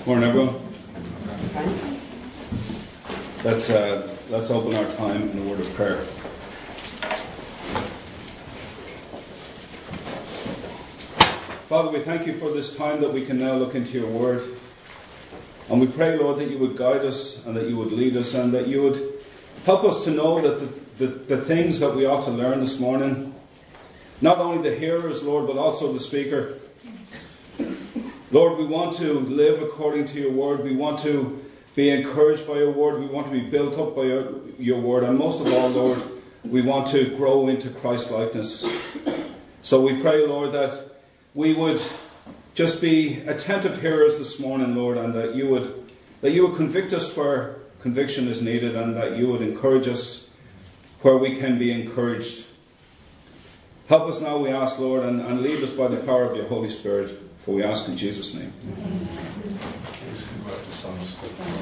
Morning, everyone. Let's open our time in a word of prayer. Father, we thank you for this time that we can now look into your word. And we pray, Lord, that you would guide us and that you would lead us and that you would help us to know that the things that we ought to learn this morning, not only the hearers, Lord, but also the speaker. Lord, we want to live according to your word. We want to be encouraged by your word. We want to be built up by your word. And most of all, Lord, we want to grow into Christ-likeness. So we pray, Lord, that we would just be attentive hearers this morning, Lord, and that you would convict us where conviction is needed and that you would encourage us where we can be encouraged. Help us now, we ask, Lord, and lead us by the power of your Holy Spirit. For we ask in Jesus' name. Please come back to Psalms.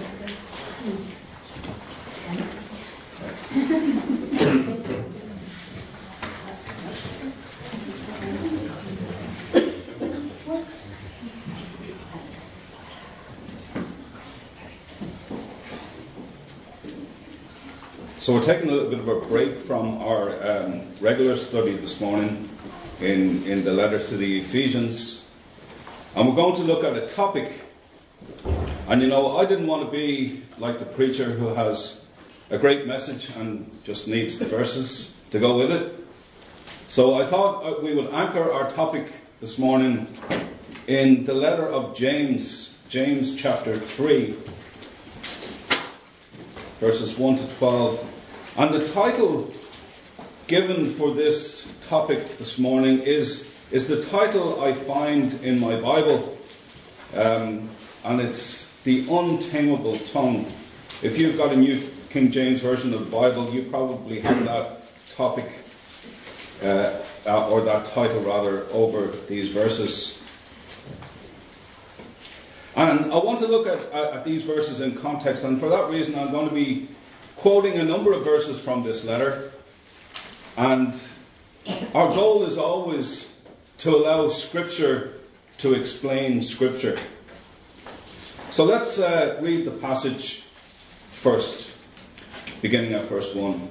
So we're taking a little bit of a break from our regular study this morning in the letter to the Ephesians. And we're going to look at a topic. And I didn't want to be like the preacher who has a great message and just needs the verses to go with it. So I thought we would anchor our topic this morning in the letter of James chapter 3, verses 1 to 12. And the title given for this topic this morning is the title I find in my Bible, and it's The Untamable Tongue. If you've got a New King James Version of the Bible, you probably have that topic, or that title rather, over these verses. And I want to look at these verses in context, and for that reason I'm going to be quoting a number of verses from this letter. And our goal is always to allow Scripture to explain Scripture. So let's read the passage first, beginning at verse 1.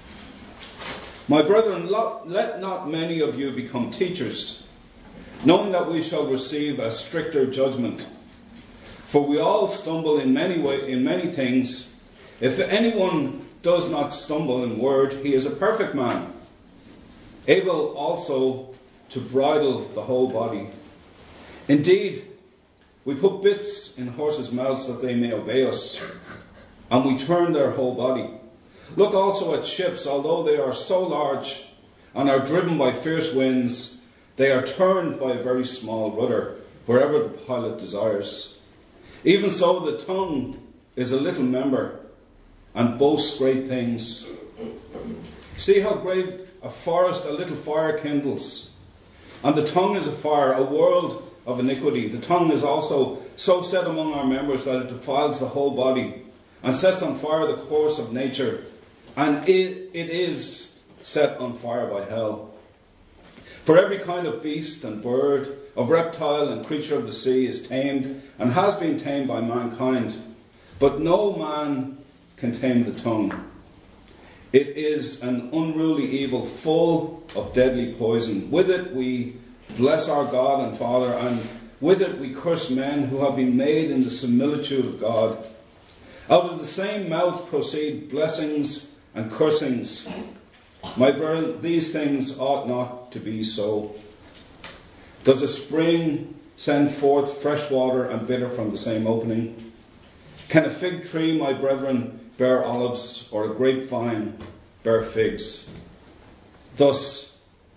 My brethren, let not many of you become teachers, knowing that we shall receive a stricter judgment. For we all stumble in many things. If anyone does not stumble in word, he is a perfect man, able also to bridle the whole body. Indeed, we put bits in horses' mouths that they may obey us, and we turn their whole body. Look also at ships, although they are so large and are driven by fierce winds, they are turned by a very small rudder, wherever the pilot desires. Even so, the tongue is a little member, and boasts great things. See how great a forest a little fire kindles. And the tongue is a fire, a world of iniquity. The tongue is also so set among our members that it defiles the whole body, and sets on fire the course of nature, and it is set on fire by hell. For every kind of beast and bird, of reptile and creature of the sea is tamed, and has been tamed by mankind. But no man can tame the tongue. It is an unruly evil, full of deadly poison. With it we bless our God and Father, and with it we curse men who have been made in the similitude of God. Out of the same mouth proceed blessings and cursings. My brethren, these things ought not to be so. Does a spring send forth fresh water and bitter from the same opening? Can a fig tree, my brethren, bear olives, or a grapevine bear figs? Thus,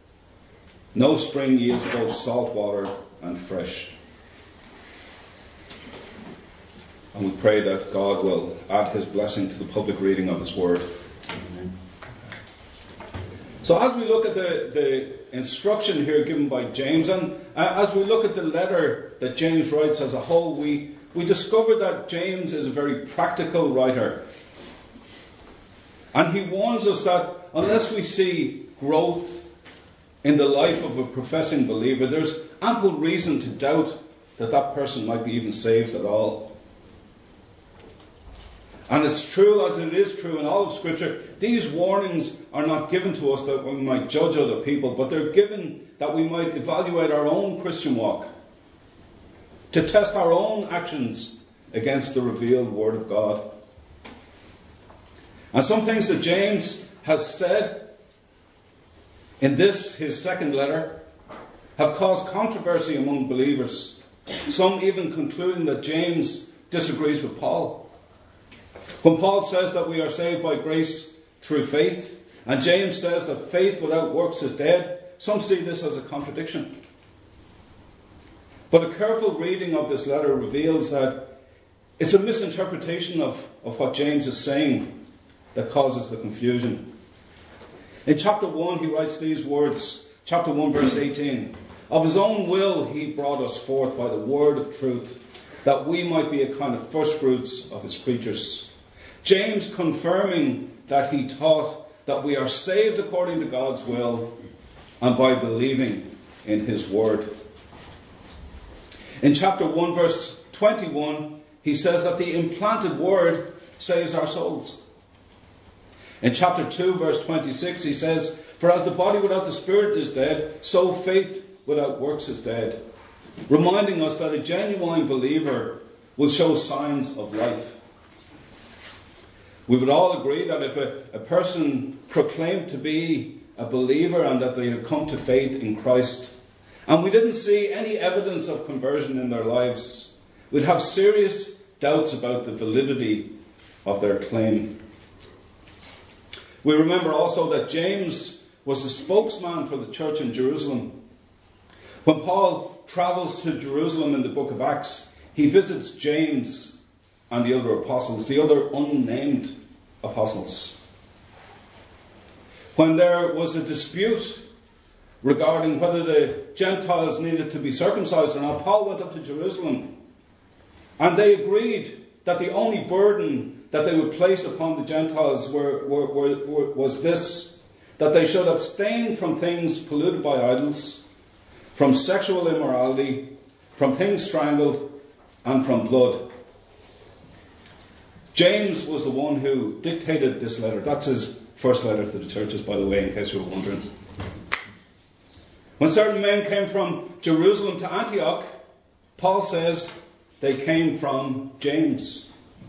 no spring yields both salt water and fresh. And we pray that God will add his blessing to the public reading of his word. Amen. So as we look at the instruction here given by James, and as we look at the letter that James writes as a whole, we discover that James is a very practical writer. And he warns us that unless we see growth in the life of a professing believer, there's ample reason to doubt that that person might be even saved at all. And it's true, as it is true in all of Scripture, these warnings are not given to us that we might judge other people, but they're given that we might evaluate our own Christian walk, to test our own actions against the revealed Word of God. And some things that James has said in this, his second letter, have caused controversy among believers. Some even concluding that James disagrees with Paul. When Paul says that we are saved by grace through faith, and James says that faith without works is dead, some see this as a contradiction. But a careful reading of this letter reveals that it's a misinterpretation of what James is saying that causes the confusion. In chapter 1, he writes these words, chapter 1, verse 18. Of his own will he brought us forth by the word of truth, that we might be a kind of first fruits of his creatures. James confirming that he taught that we are saved according to God's will and by believing in his word. In chapter 1, verse 21, he says that the implanted word saves our souls. In chapter 2, verse 26, he says, for as the body without the spirit is dead, so faith without works is dead. Reminding us that a genuine believer will show signs of life. We would all agree that if a person proclaimed to be a believer and that they had come to faith in Christ, and we didn't see any evidence of conversion in their lives, we'd have serious doubts about the validity of their claim. We remember also that James was the spokesman for the church in Jerusalem. When Paul travels to Jerusalem in the book of Acts, he visits James and the other apostles, the other unnamed apostles. When there was a dispute regarding whether the Gentiles needed to be circumcised or not, Paul went up to Jerusalem and they agreed that the only burden that they would place upon the Gentiles was this, that they should abstain from things polluted by idols, from sexual immorality, from things strangled, and from blood. James was the one who dictated this letter. That's his first letter to the churches, by the way, in case you were wondering. When certain men came from Jerusalem to Antioch, Paul says they came from James.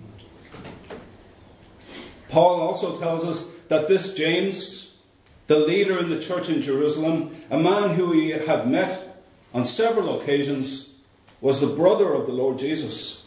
Paul also tells us that this James, the leader in the church in Jerusalem, a man who he had met on several occasions, was the brother of the Lord Jesus.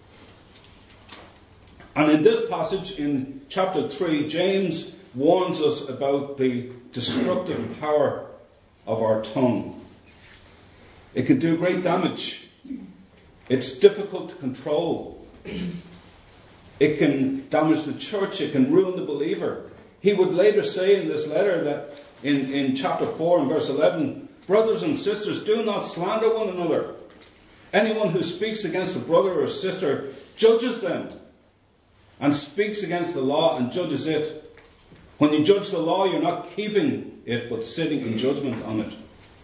And in this passage, in chapter 3, James warns us about the destructive power of our tongue. It can do great damage. It's difficult to control. It can damage the church. It can ruin the believer. He would later say in this letter that in chapter 4 and verse 11, brothers and sisters, do not slander one another. Anyone who speaks against a brother or sister judges them and speaks against the law and judges it. When you judge the law, you're not keeping it, but sitting in judgment on it.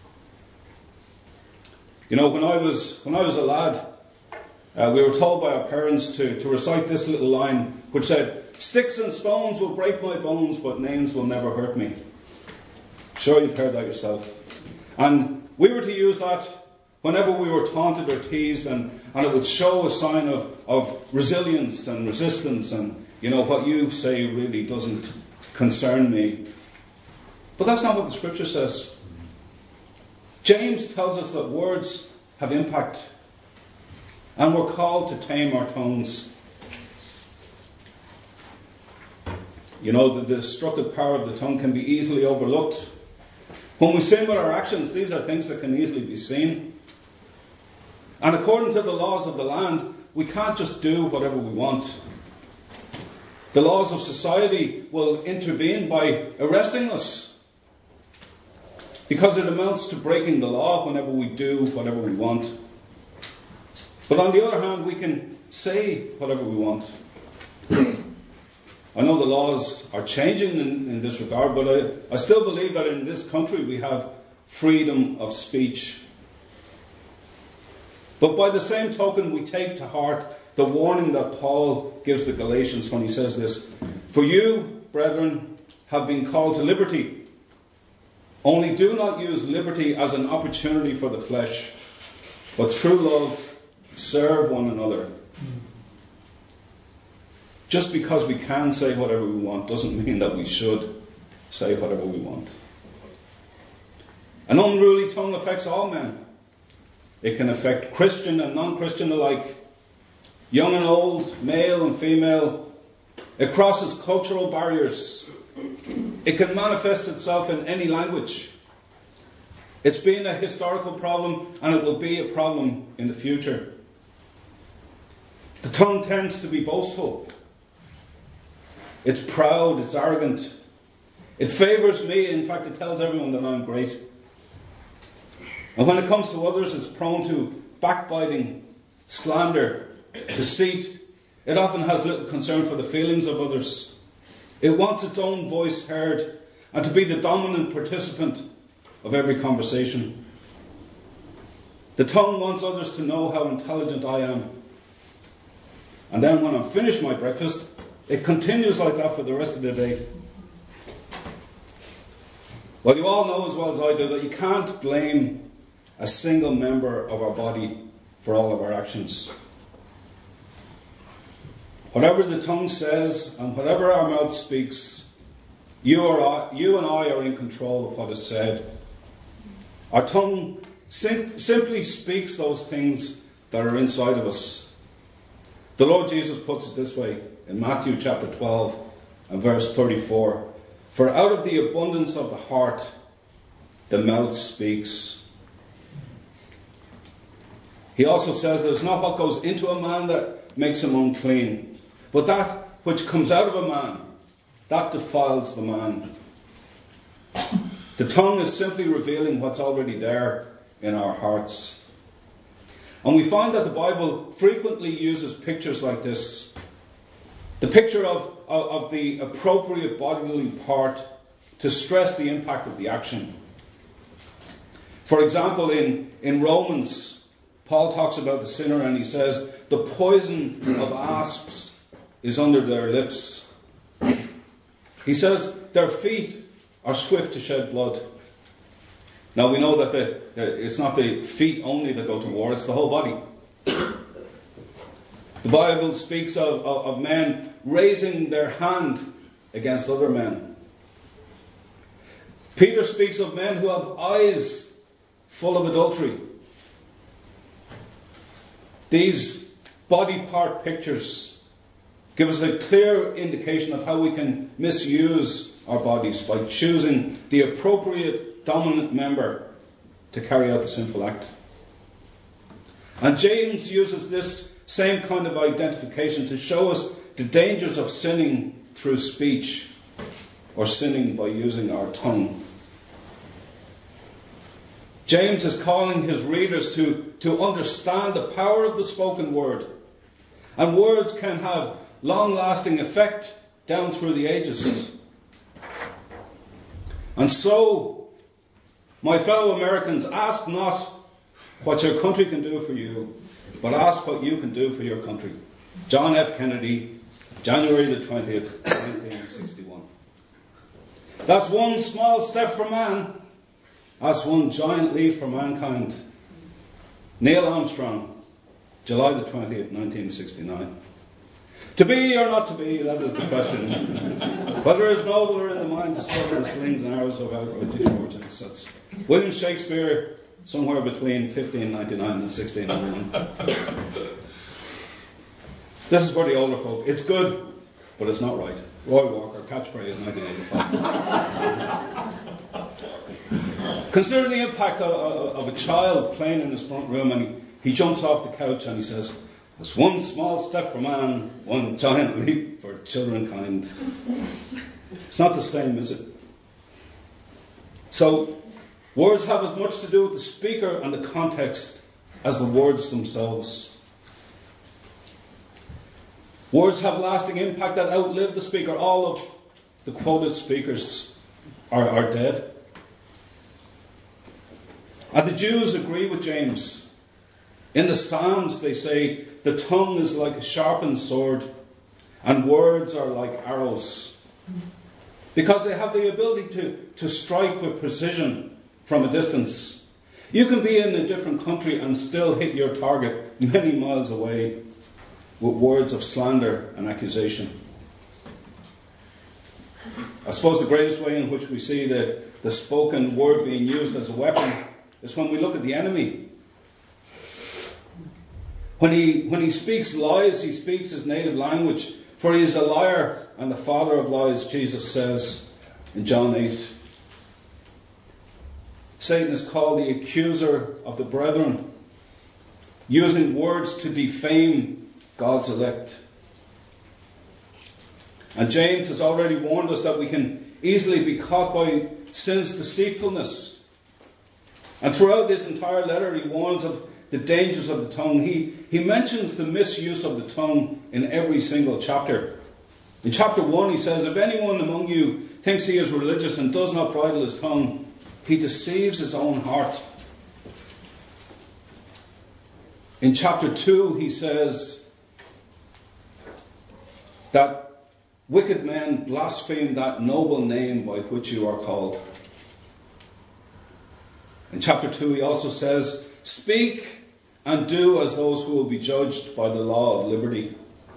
You know, when I was a lad, we were told by our parents to recite this little line, which said, sticks and stones will break my bones, but names will never hurt me. Sure, you've heard that yourself. And we were to use that whenever we were taunted or teased, and it would show a sign of resilience and resistance, and, you know, what you say really doesn't concern me. But that's not what the scripture says. James tells us that words have impact, and we're called to tame our tongues. You know, the destructive power of the tongue can be easily overlooked. When we sin with our actions, these are things that can easily be seen. And according to the laws of the land, we can't just do whatever we want. The laws of society will intervene by arresting us, because it amounts to breaking the law whenever we do whatever we want. But on the other hand, we can say whatever we want. I know the laws are changing in this regard, but I still believe that in this country we have freedom of speech. But by the same token, we take to heart the warning that Paul gives the Galatians when he says this: "For you, brethren, have been called to liberty. Only do not use liberty as an opportunity for the flesh, but through love serve one another." Just because we can say whatever we want doesn't mean that we should say whatever we want. An unruly tongue affects all men. It can affect Christian and non-Christian alike, young and old, male and female. It crosses cultural barriers. It can manifest itself in any language. It's been a historical problem, and it will be a problem in the future. The tongue tends to be boastful. It's proud, it's arrogant. It favours me, in fact it tells everyone that I'm great. And when it comes to others, it's prone to backbiting, slander, deceit. It often has little concern for the feelings of others. It wants its own voice heard and to be the dominant participant of every conversation. The tongue wants others to know how intelligent I am. And then when I've finished my breakfast, it continues like that for the rest of the day. Well, you all know as well as I do that you can't blame a single member of our body for all of our actions. Whatever the tongue says and whatever our mouth speaks, you and I are in control of what is said. Our tongue simply speaks those things that are inside of us. The Lord Jesus puts it this way in Matthew chapter 12 and verse 34. "For out of the abundance of the heart, the mouth speaks." He also says that it's not what goes into a man that makes him unclean, but that which comes out of a man, that defiles the man. The tongue is simply revealing what's already there in our hearts. And we find that the Bible frequently uses pictures like this. The picture of the appropriate bodily part to stress the impact of the action. For example, in Romans, Paul talks about the sinner and he says, "The poison of asps is under their lips." He says, "Their feet are swift to shed blood." Now we know that it's not the feet only that go to war, it's the whole body. The Bible speaks of men raising their hand against other men. Peter speaks of men who have eyes full of adultery. These body part pictures give us a clear indication of how we can misuse our bodies by choosing the appropriate dominant member to carry out the sinful act. And James uses this same kind of identification to show us the dangers of sinning through speech or sinning by using our tongue. James is calling his readers to understand the power of the spoken word. And words can have long-lasting effect down through the ages. And so, my fellow Americans, ask not what your country can do for you, but ask what you can do for your country. John F. Kennedy, January the 20th, 1961. That's one small step for man. That's one giant leap for mankind. Neil Armstrong, July the 20th, 1969. To be or not to be, that is the question. Whether it's nobler in the mind to suffer the slings and arrows of outrageous fortunes. That's William Shakespeare, somewhere between 1599 and 1601. This is for the older folk. It's good, but it's not right. Roy Walker, catchphrase 1985. Consider the impact of a child playing in his front room, and he jumps off the couch and he says, "There's one small step for man, one giant leap for childrenkind." It's not the same, is it? So, words have as much to do with the speaker and the context as the words themselves. Words have lasting impact that outlive the speaker. All of the quoted speakers are dead. And the Jews agree with James. In the Psalms, they say, the tongue is like a sharpened sword, and words are like arrows. Because they have the ability to strike with precision from a distance. You can be in a different country and still hit your target many miles away with words of slander and accusation. I suppose the greatest way in which we see the spoken word being used as a weapon is when we look at the enemy. When he speaks lies, he speaks his native language. For he is a liar and the father of lies, Jesus says in John 8. Satan is called the accuser of the brethren, using words to defame God's elect. And James has already warned us that we can easily be caught by sin's deceitfulness. And throughout this entire letter, he warns of the dangers of the tongue. He mentions the misuse of the tongue in every single chapter. In chapter 1, he says, if anyone among you thinks he is religious and does not bridle his tongue, he deceives his own heart. In chapter 2, he says that wicked men blaspheme that noble name by which you are called. In chapter 2, he also says, speak and do as those who will be judged by the law of liberty.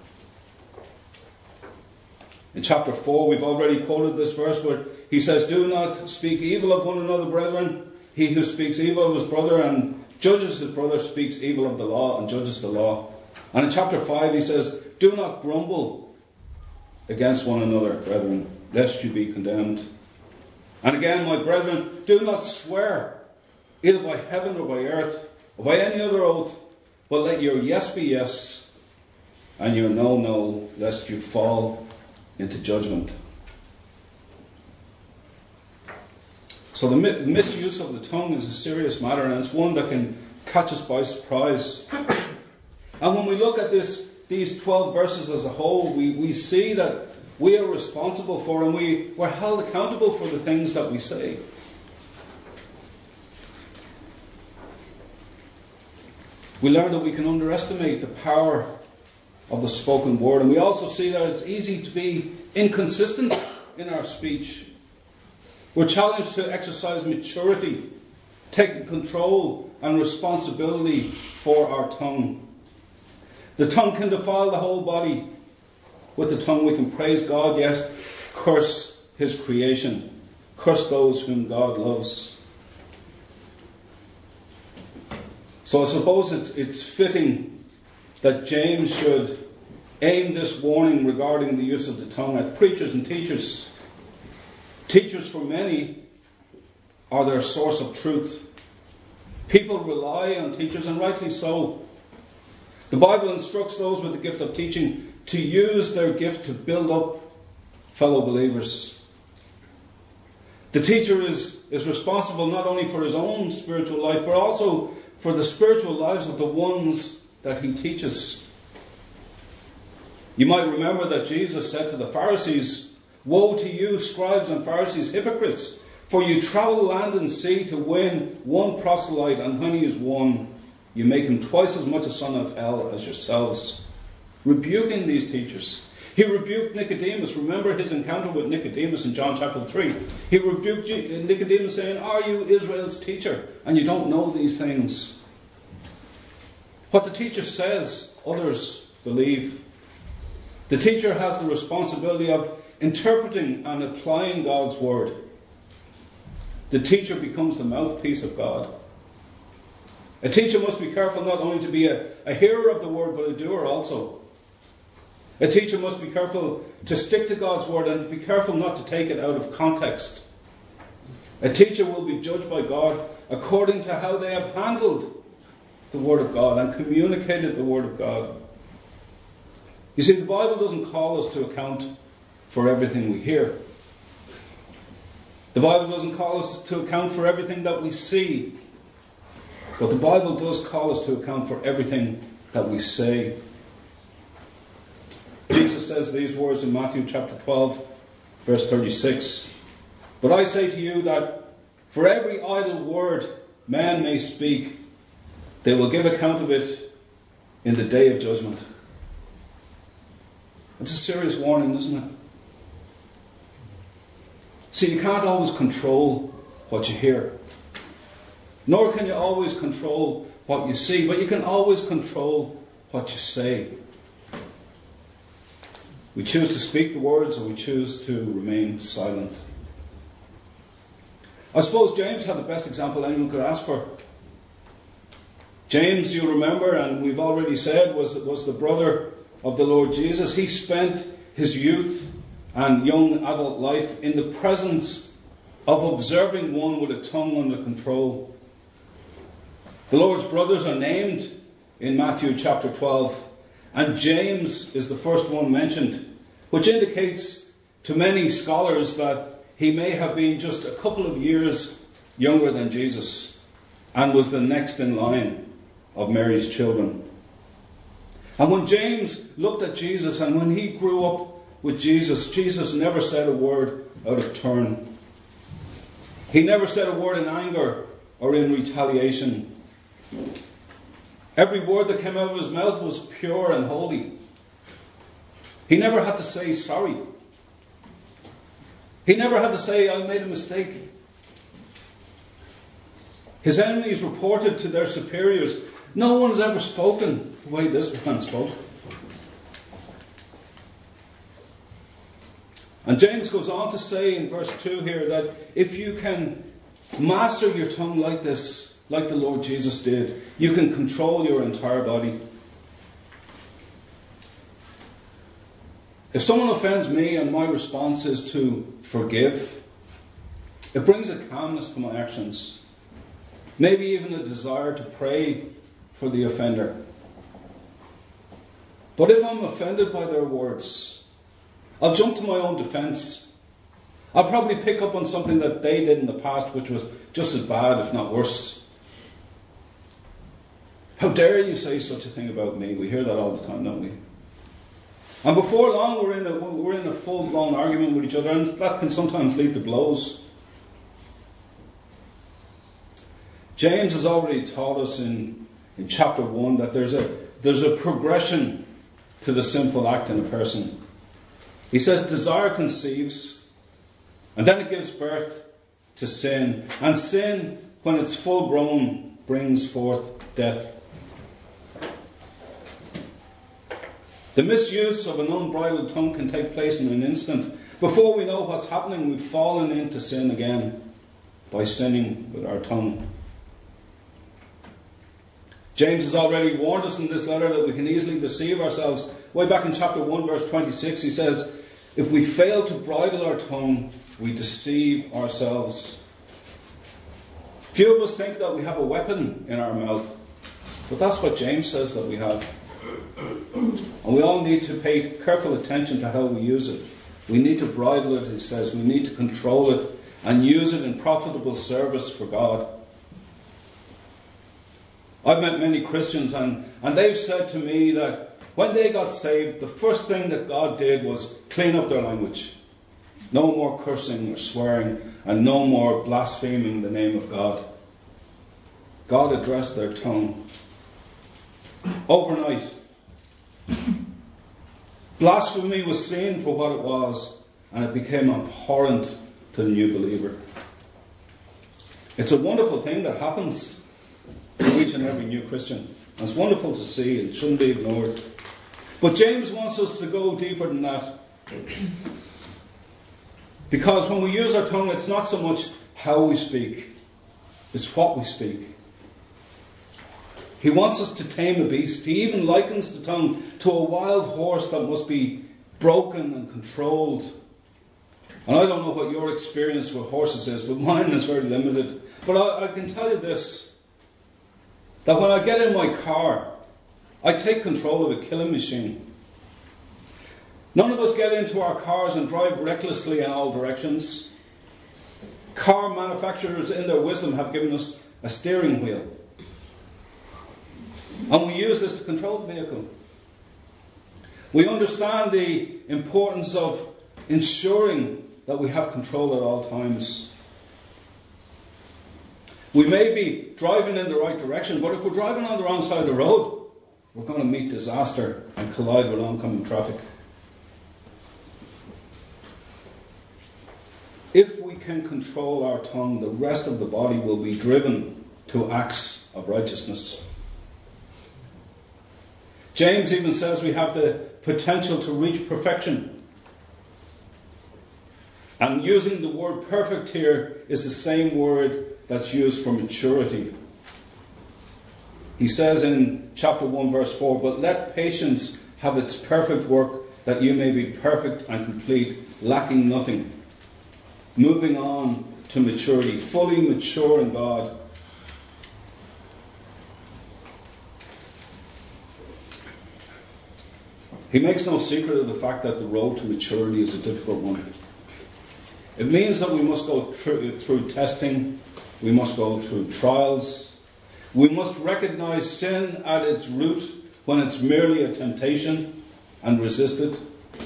In chapter 4, we've already quoted this verse where he says, do not speak evil of one another, brethren. He who speaks evil of his brother and judges his brother speaks evil of the law and judges the law. And in chapter 5, he says, do not grumble against one another, brethren, lest you be condemned. And again, my brethren, do not swear, either by heaven or by earth, or by any other oath, but let your yes be yes, and your no, no, lest you fall into judgment. So the misuse of the tongue is a serious matter, and it's one that can catch us by surprise. And when we look at these 12 verses as a whole, we see that we are responsible for, and we're held accountable for the things that we say. We learn that we can underestimate the power of the spoken word, and we also see that it's easy to be inconsistent in our speech. We're challenged to exercise maturity, taking control and responsibility for our tongue. The tongue can defile the whole body. With the tongue we can praise God, yes, curse his creation, curse those whom God loves. So I suppose it's fitting that James should aim this warning regarding the use of the tongue at preachers and teachers. Teachers, for many, are their source of truth. People rely on teachers, and rightly so. The Bible instructs those with the gift of teaching to use their gift to build up fellow believers. The teacher is responsible not only for his own spiritual life, but also for the spiritual lives of the ones that he teaches. You might remember that Jesus said to the Pharisees, woe to you, scribes and Pharisees, hypocrites, for you travel land and sea to win one proselyte, and when he is won, you make him twice as much a son of hell as yourselves. Rebuking these teachers. He rebuked Nicodemus. Remember his encounter with Nicodemus in John chapter 3. He rebuked Nicodemus saying, are you Israel's teacher, and you don't know these things? What the teacher says, others believe. The teacher has the responsibility of interpreting and applying God's word. The teacher becomes the mouthpiece of God. A teacher must be careful not only to be a hearer of the word, but a doer also. A teacher must be careful to stick to God's word and be careful not to take it out of context. A teacher will be judged by God according to how they have handled the word of God and communicated the word of God. You see, the Bible doesn't call us to account for everything we hear. The Bible doesn't call us to account for everything that we see. But the Bible does call us to account for everything that we say. Jesus says these words in Matthew chapter 12, verse 36. But I say to you that for every idle word man may speak, They will give account of it in the day of judgment. It's a serious warning, isn't it? See, you can't always control what you hear. Nor can you always control what you see, but you can always control what you say. We choose to speak the words, or we choose to remain silent. I suppose James had the best example anyone could ask for. James, you remember, and we've already said, was the brother of the Lord Jesus. He spent his youth and young adult life in the presence of observing one with a tongue under control. The Lord's brothers are named in Matthew chapter 12, and James is the first one mentioned, which indicates to many scholars that he may have been just a couple of years younger than Jesus and was the next in line of Mary's children. And when James looked at Jesus and when he grew up with Jesus, Jesus never said a word out of turn. He never said a word in anger or in retaliation. Every word that came out of his mouth was pure and holy. He never had to say sorry. He never had to say, I made a mistake. His enemies reported to their superiors, no one's ever spoken the way this man spoke. And James goes on to say in verse 2 here that if you can master your tongue like this, like the Lord Jesus did, you can control your entire body. If someone offends me and my response is to forgive, it brings a calmness to my actions. Maybe even a desire to pray for the offender. But if I'm offended by their words, I'll jump to my own defense. I'll probably pick up on something that they did in the past which was just as bad, if not worse. How dare you say such a thing about me? We hear that all the time, don't we? And before long we're in a full-blown argument with each other, and that can sometimes lead to blows. James has already taught us in chapter 1 that there's a progression to the sinful act in a person. He says desire conceives, and then it gives birth to sin. And sin, when it's full grown, brings forth death. The misuse of an unbridled tongue can take place in an instant. Before we know what's happening, we've fallen into sin again by sinning with our tongue. James has already warned us in this letter that we can easily deceive ourselves. Way back in chapter 1 verse 26 he says, if we fail to bridle our tongue, we deceive ourselves. Few of us think that we have a weapon in our mouth, but that's what James says that we have. And we all need to pay careful attention to how we use it. We need to bridle it, he says. We need to control it and use it in profitable service for God. I've met many Christians and they've said to me that when they got saved, the first thing that God did was clean up their language. No more cursing or swearing, and no more blaspheming the name of God. God addressed their tongue. Overnight, blasphemy was seen for what it was, and it became abhorrent to the new believer. It's a wonderful thing that happens to each and every new Christian. And it's wonderful to see, and it shouldn't be ignored. But James wants us to go deeper than that. Because when we use our tongue, it's not so much how we speak, it's what we speak. He wants us to tame a beast. He even likens the tongue to a wild horse that must be broken and controlled. And I don't know what your experience with horses is, but mine is very limited. But I can tell you this, that when I get in my car, I take control of a killing machine. None of us get into our cars and drive recklessly in all directions. Car manufacturers, in their wisdom, have given us a steering wheel. And we use this to control the vehicle. We understand the importance of ensuring that we have control at all times. We may be driving in the right direction, but if we're driving on the wrong side of the road, we're going to meet disaster and collide with oncoming traffic. If we can control our tongue, the rest of the body will be driven to acts of righteousness. James even says we have the potential to reach perfection. And using the word perfect here is the same word that's used for maturity. He says in chapter 1 verse 4, "But let patience have its perfect work, that you may be perfect and complete, lacking nothing." Moving on to maturity, fully mature in God. He makes no secret of the fact that the road to maturity is a difficult one. It means that we must go through testing, we must go through trials, we must recognize sin at its root when it's merely a temptation and resist it.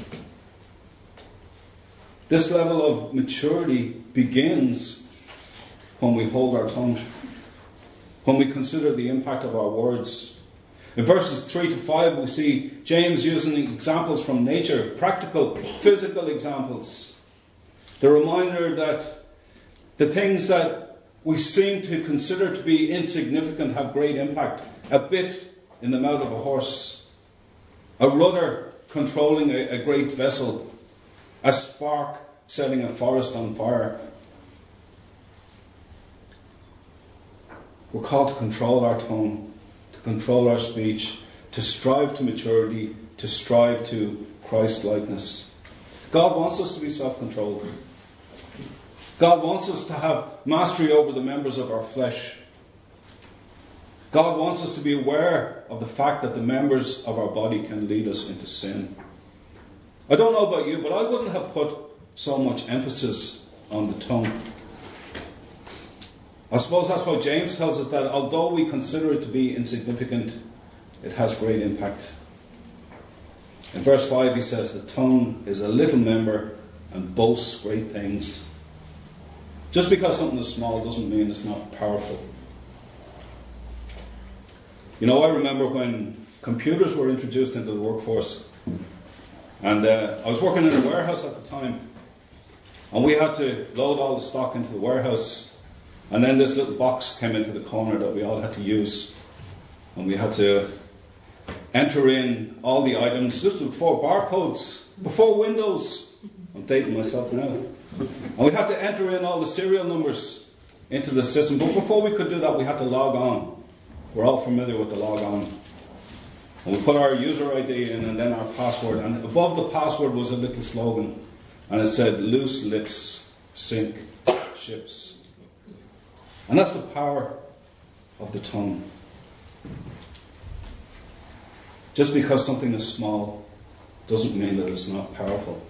This level of maturity begins when we hold our tongue, when we consider the impact of our words. In verses 3 to 5, we see James using examples from nature, practical, physical examples. The reminder that the things that we seem to consider to be insignificant have great impact. A bit in the mouth of a horse, a rudder controlling a great vessel, a spark setting a forest on fire. We're called to control our tongue, to control our speech, to strive to maturity, to strive to Christ-likeness. God wants us to be self-controlled. God wants us to have mastery over the members of our flesh. God wants us to be aware of the fact that the members of our body can lead us into sin. I don't know about you, but I wouldn't have put so much emphasis on the tongue. I suppose that's why James tells us that although we consider it to be insignificant, it has great impact. In verse 5 he says, "The tongue is a little member and boasts great things." Just because something is small doesn't mean it's not powerful. You know, I remember when computers were introduced into the workforce, and I was working in a warehouse at the time, and we had to load all the stock into the warehouse, and then this little box came into the corner that we all had to use, and we had to enter in all the items. This was before barcodes, before Windows. I'm dating myself now. And we had to enter in all the serial numbers into the system. But before we could do that, we had to log on. We're all familiar with the log on. And we put our user ID in and then our password. And above the password was a little slogan. And it said, "Loose lips sink ships." And that's the power of the tongue. Just because something is small doesn't mean that it's not powerful.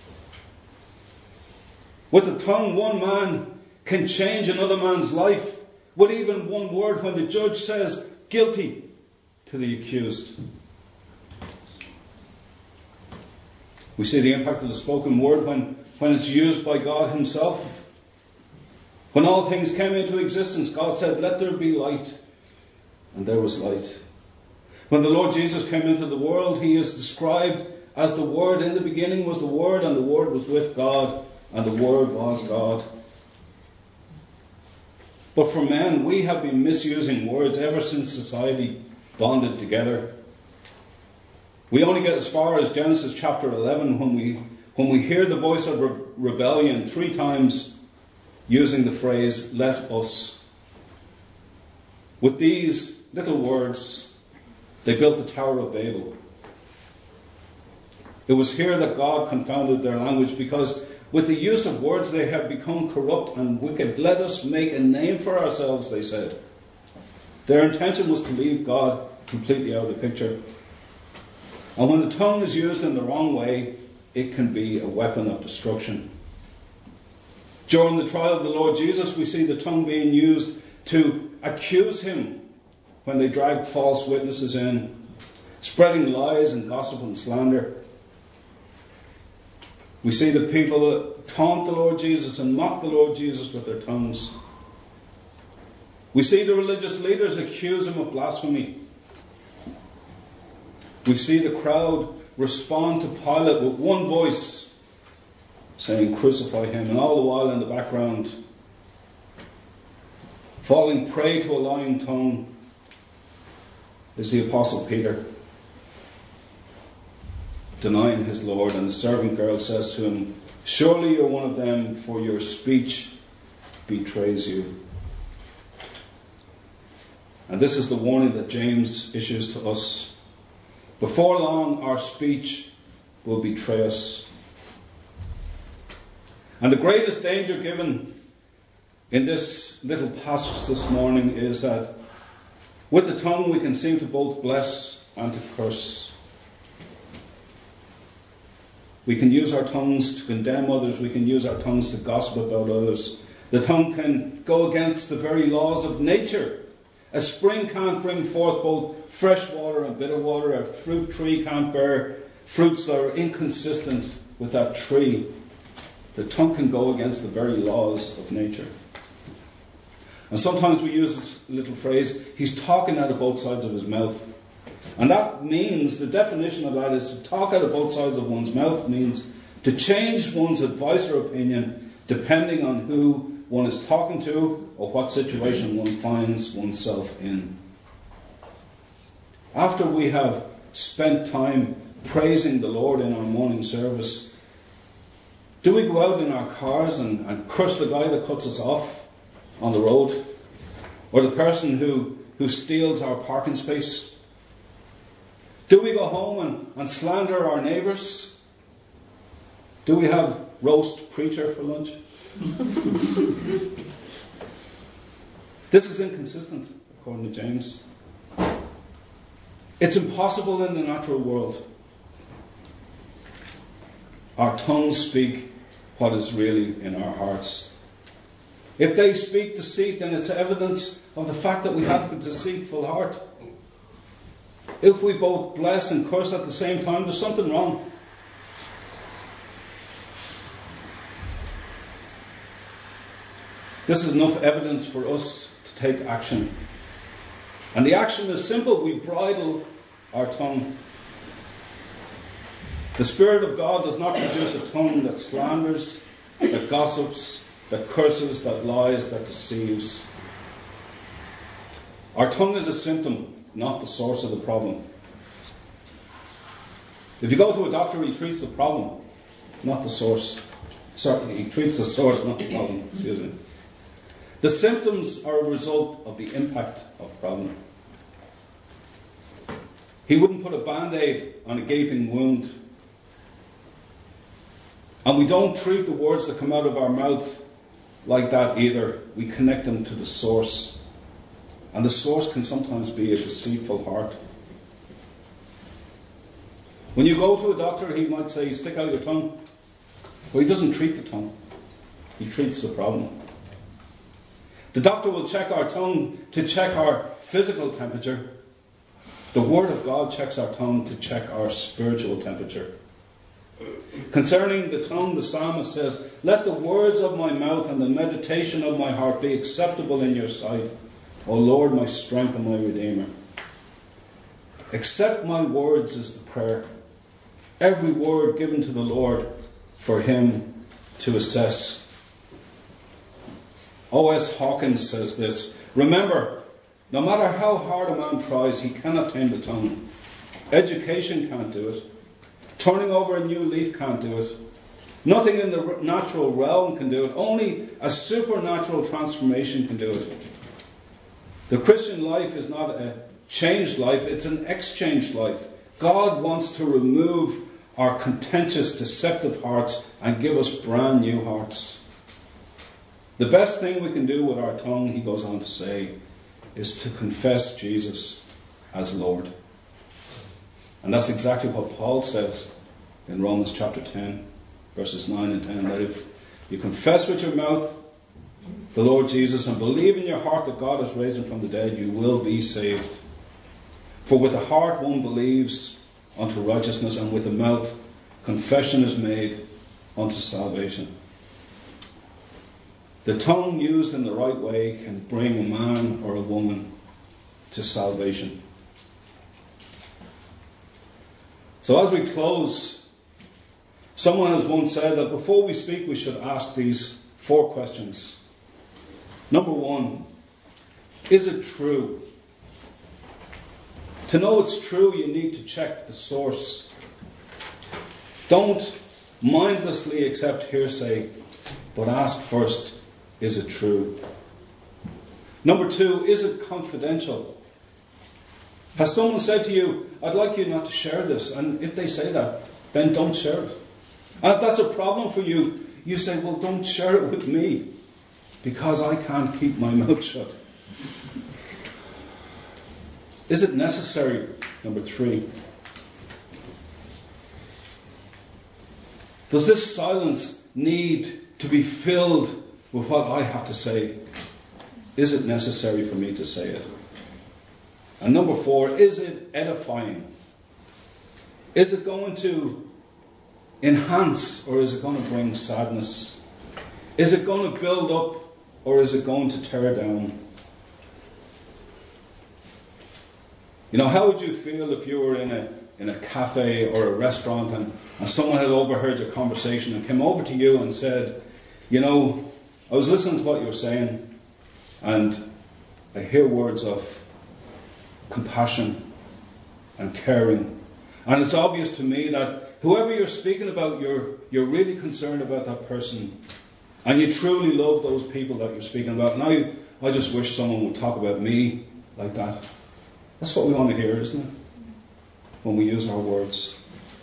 With the tongue, one man can change another man's life with even one word when the judge says guilty to the accused. We see the impact of the spoken word when it's used by God himself. When all things came into existence, God said, "Let there be light," and there was light. When the Lord Jesus came into the world, he is described as the Word. In the beginning was the Word, and the Word was with God, and the Word was God. But for men, we have been misusing words ever since society bonded together. We only get as far as Genesis chapter 11 when we hear the voice of rebellion 3 times using the phrase, "Let us." With these little words, they built the Tower of Babel. It was here that God confounded their language, because with the use of words they have become corrupt and wicked. "Let us make a name for ourselves," they said. Their intention was to leave God completely out of the picture. And when the tongue is used in the wrong way, it can be a weapon of destruction. During the trial of the Lord Jesus, we see the tongue being used to accuse him when they dragged false witnesses in, spreading lies and gossip and slander. We see the people that taunt the Lord Jesus and mock the Lord Jesus with their tongues. We see the religious leaders accuse him of blasphemy. We see the crowd respond to Pilate with one voice, saying, "Crucify him." And all the while in the background, falling prey to a lying tongue, is the Apostle Peter, denying his Lord. And the servant girl says to him, "Surely you're one of them, for your speech betrays you." And this is the warning that James issues to us. Before long, our speech will betray us. And the greatest danger given in this little passage this morning is that with the tongue we can seem to both bless and to curse. We can use our tongues to condemn others. We can use our tongues to gossip about others. The tongue can go against the very laws of nature. A spring can't bring forth both fresh water and bitter water. A fruit tree can't bear fruits that are inconsistent with that tree. The tongue can go against the very laws of nature. And sometimes we use this little phrase, "He's talking out of both sides of his mouth." And that means, the definition of that is to talk out of both sides of one's mouth means to change one's advice or opinion depending on who one is talking to or what situation one finds oneself in. After we have spent time praising the Lord in our morning service, do we go out in our cars and curse the guy that cuts us off on the road? Or the person who steals our parking space? Do we go home and slander our neighbours? Do we have roast preacher for lunch? This is inconsistent, according to James. It's impossible in the natural world. Our tongues speak what is really in our hearts. If they speak deceit, then it's evidence of the fact that we have a deceitful heart. If we both bless and curse at the same time, there's something wrong. This is enough evidence for us to take action. And the action is simple. We bridle our tongue. The Spirit of God does not produce a tongue that slanders, that gossips, that curses, that lies, that deceives. Our tongue is a symptom, not the source of the problem. If you go to a doctor, he treats the problem, not the source. Sorry, he treats the source, not the problem. Excuse me. The symptoms are a result of the impact of the problem. He wouldn't put a band-aid on a gaping wound. And we don't treat the words that come out of our mouth like that either. We connect them to the source. And the source can sometimes be a deceitful heart. When you go to a doctor, he might say, "Stick out your tongue." But he doesn't treat the tongue. He treats the problem. The doctor will check our tongue to check our physical temperature. The Word of God checks our tongue to check our spiritual temperature. Concerning the tongue, the psalmist says, "Let the words of my mouth and the meditation of my heart be acceptable in your sight, O Lord, my strength and my Redeemer." Accept my words is the prayer. Every word given to the Lord for him to assess. O.S. Hawkins says this: "Remember, no matter how hard a man tries, he cannot tame the tongue. Education can't do it. Turning over a new leaf can't do it. Nothing in the natural realm can do it. Only a supernatural transformation can do it. The Christian life is not a changed life, it's an exchanged life. God wants to remove our contentious, deceptive hearts and give us brand new hearts. The best thing we can do with our tongue," he goes on to say, "is to confess Jesus as Lord." And that's exactly what Paul says in Romans chapter 10, verses 9 and 10, that if you confess with your mouth the Lord Jesus and believe in your heart that God has raised him from the dead, you will be saved. For with the heart one believes unto righteousness, and with the mouth confession is made unto salvation. The tongue used in the right way can bring a man or a woman to salvation. So as we close, someone has once said that before we speak we should ask these 4 questions. Number 1, is it true? To know it's true, you need to check the source. Don't mindlessly accept hearsay, but ask first, is it true? Number 2, is it confidential? Has someone said to you, I'd like you not to share this? And if they say that, then don't share it. And if that's a problem for you, you say, well, don't share it with me, because I can't keep my mouth shut. Is it necessary? Number 3. Does this silence need to be filled with what I have to say? Is it necessary for me to say it? And number 4, is it edifying? Is it going to enhance, or is it going to bring sadness? Is it going to build up, or is it going to tear down? You know, how would you feel if you were in a cafe or a restaurant and someone had overheard your conversation and came over to you and said, you know, I was listening to what you were saying and I hear words of compassion and caring. And it's obvious to me that whoever you're speaking about, you're really concerned about that person and you truly love those people that you're speaking about. And I just wish someone would talk about me like that. That's what we want to hear, isn't it? When we use our words.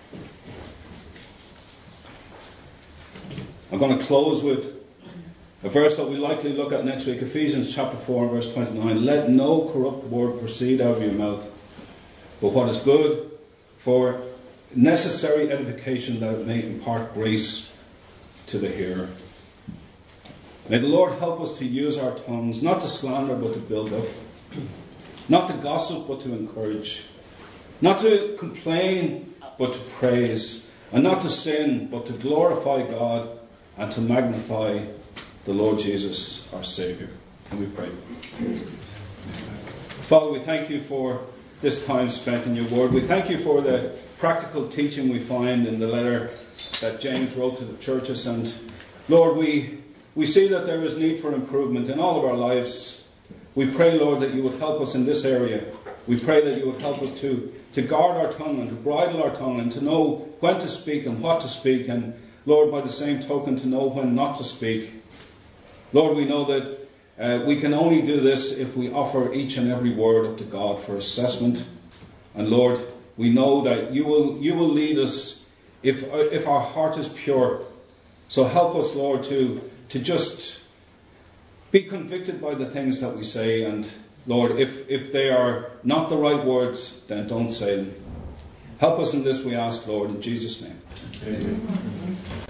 I'm going to close with a verse that we likely look at next week, Ephesians chapter 4 and verse 29. Let no corrupt word proceed out of your mouth, but what is good for necessary edification, that it may impart grace to the hearer. May the Lord help us to use our tongues, not to slander but to build up, not to gossip but to encourage, not to complain but to praise, and not to sin but to glorify God and to magnify the Lord Jesus, our Saviour. And we pray. Father, we thank you for this time spent in your word. We thank you for the practical teaching we find in the letter that James wrote to the churches. And Lord, we see that there is need for improvement in all of our lives. We pray, Lord, that you would help us in this area. We pray that you would help us to guard our tongue and to bridle our tongue and to know when to speak and what to speak. And Lord, by the same token, to know when not to speak. Lord, we know that we can only do this if we offer each and every word up to God for assessment. And Lord, we know that you will lead us if our heart is pure. So help us, Lord, to just be convicted by the things that we say. And Lord, if they are not the right words, then don't say them. Help us in this, we ask, Lord, in Jesus' name. Amen.